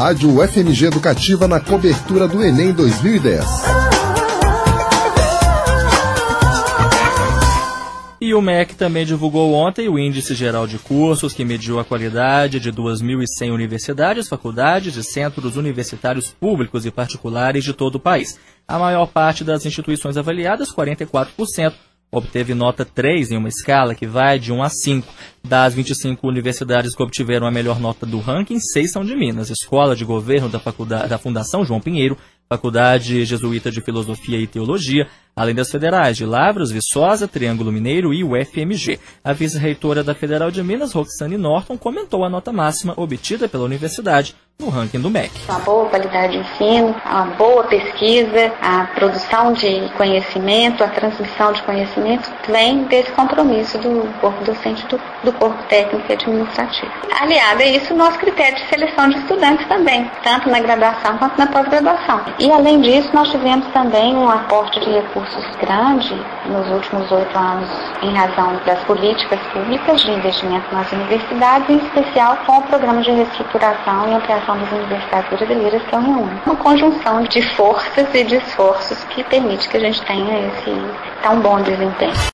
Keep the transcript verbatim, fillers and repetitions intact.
Rádio U F M G Educativa na cobertura do Enem dois mil e dez. E o M E C também divulgou ontem o Índice Geral de Cursos, que mediu a qualidade de duas mil e cem universidades, faculdades e centros universitários públicos e particulares de todo o país. A maior parte das instituições avaliadas, quarenta e quatro por cento, obteve nota três em uma escala que vai de um a cinco. Das vinte e cinco universidades que obtiveram a melhor nota do ranking, seis são de Minas. Escola de Governo da, faculdade, da Fundação João Pinheiro, Faculdade Jesuíta de Filosofia e Teologia, além das federais de Lavras, Viçosa, Triângulo Mineiro e U F M G. A vice-reitora da Federal de Minas, Roxane Norton, comentou a nota máxima obtida pela universidade no ranking do M E C. Uma boa qualidade de ensino, uma boa pesquisa, a produção de conhecimento, a transmissão de conhecimento vem desse compromisso do corpo docente, do, do corpo técnico e administrativo. Aliado a isso, o nosso critério de seleção de estudantes também, tanto na graduação quanto na pós-graduação. E, além disso, nós tivemos também um aporte de recursos grande nos últimos oito anos em razão das políticas públicas de investimento nas universidades, em especial com o programa de reestruturação e ampliação das universidades brasileiras, que é o REUNE. Uma conjunção de forças e de esforços que permite que a gente tenha esse tão bom desempenho.